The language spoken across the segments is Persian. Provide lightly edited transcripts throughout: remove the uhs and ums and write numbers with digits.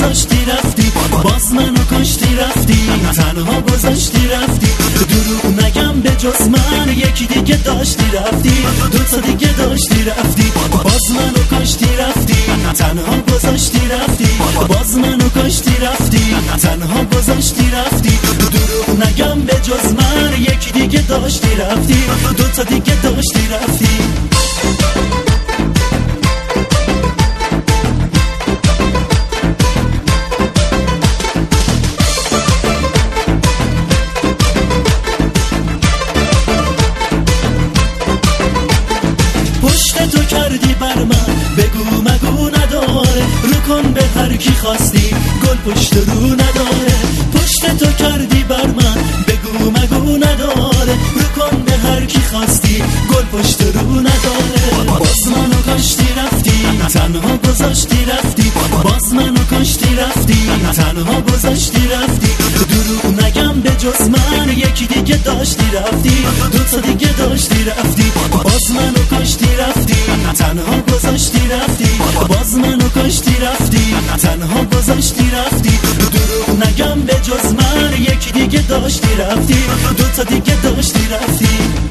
گذاشتی رفتی، باز منو کشتی رفتی، تنها گذاشتی رفتی. دروغ نگم به جز من یکی دیگه داشتی رفتی، دوتا دیگه داشتی رفتی، باز منو کشتی رفتی، تنها گذاشتی رفتی، باز منو کشتی رفتی، تنها گذاشتی رفتی. دروغ نگم به جز من یکی دیگه داشتی رفتی، دوتا دیگه داشتی رفتی. پشت تو کردی بر من بگو مگو نداره، رو کن به هر کی خواستی گل پشت رو نداره. پشت تو کردی بر من بگو مگو نداره، رو کن به هر کی خواستی گل پشت رو نداره. باز منو کشتی رفتی، تنها گذاشتی رفتی، باز منو کشتی رفتی، تنها گذاشتی رفتی. دروغ نگم به جز من یکی دیگه داشتی رفتی، دوتا دیگه داشتی رفتی، باز منو کشتی رفتی، تنها گذاشتی رفتی، باز منو کشتی رفتی، تنها گذاشتی رفتی. دروغ نگم به جز من یکی دیگه داشتی رفتی، دوتا دیگه داشتی رفتی.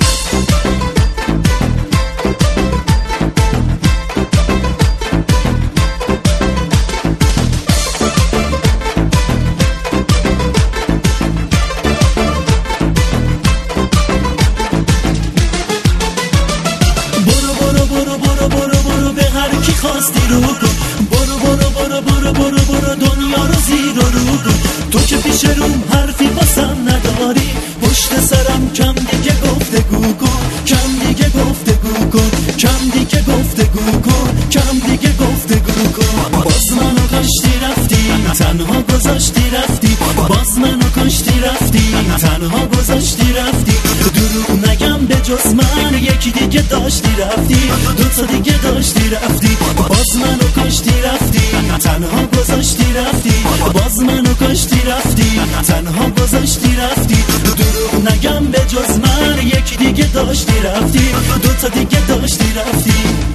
خواستی رو کن، برو برو برو برو برو برو دنیا رو زیر و رو کن. تو که پیش روم حرفی باسم نداری، پشت سرم کم دیگه گفتگو کن، کم دیگه گفتگو کن، کم دیگه گفتگو کن، کم دیگه گفتگو کن. باز منو کشتی رفتی، تنها گذاشتی رفتی، باز منو کشتی رفتی، تنها گذاشتی رفتی. دروغ نگم به جز من یکی دیگه داشتی رفتی، دوتا دیگه داشتی رفتی، باز منو کشتی رفتی، تنها گذاشتی رفتی، باز منو کشتی رفتی، تنها گذاشتی رفتی. دروغ نگم به جز من یکی دیگه داشتی رفتی، دوتا دیگه داشتی رفتی.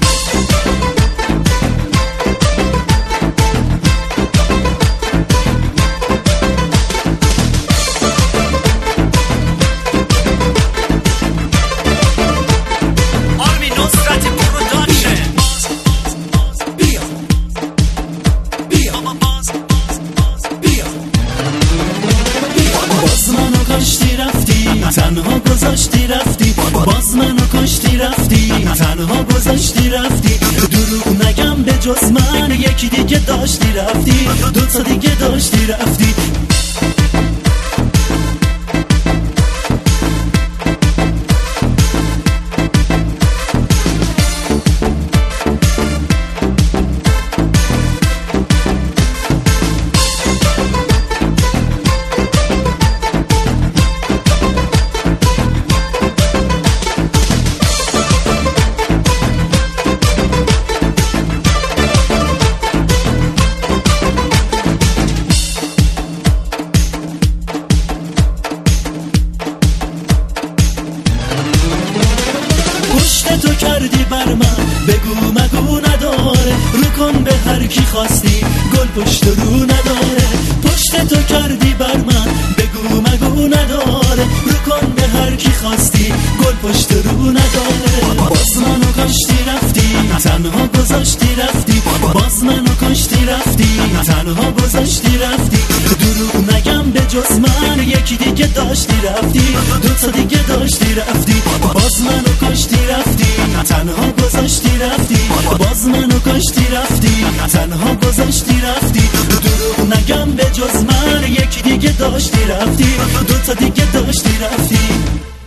تنها گذاشتی رفتی، باز منو کشتی رفتی، تنها گذاشتی رفتی. دروغ نگم به جز من یکی دیگه داشتی رفتی، دوتا دیگه داشتی رفتی. تو کردی بر من بگو مگو نداره، رو کن به هر کی خواستی گل پشت رو نداره. پشت تو کردی بر من بگو مگو نداره، رو کن به هر کی خواستی گل پشت رو نداره. باز منو کشتی رفتی، تنها گذاشتی رفتی، باز منو کشتی رفتی، تنها گذاشتی رفتی. دروغ نگم به جز من یکی دیگه داشتی رفتی، دوتا دیگه داشتی رفتی، باز منو کشتی رفتی، تنها گذاشتی رفتی، باز منو کشتی رفتی، تنها گذاشتی رفتی. دروغ نگم به جز من یکی دیگه داشتی رفتی، دوتا دیگه داشتی رفتی.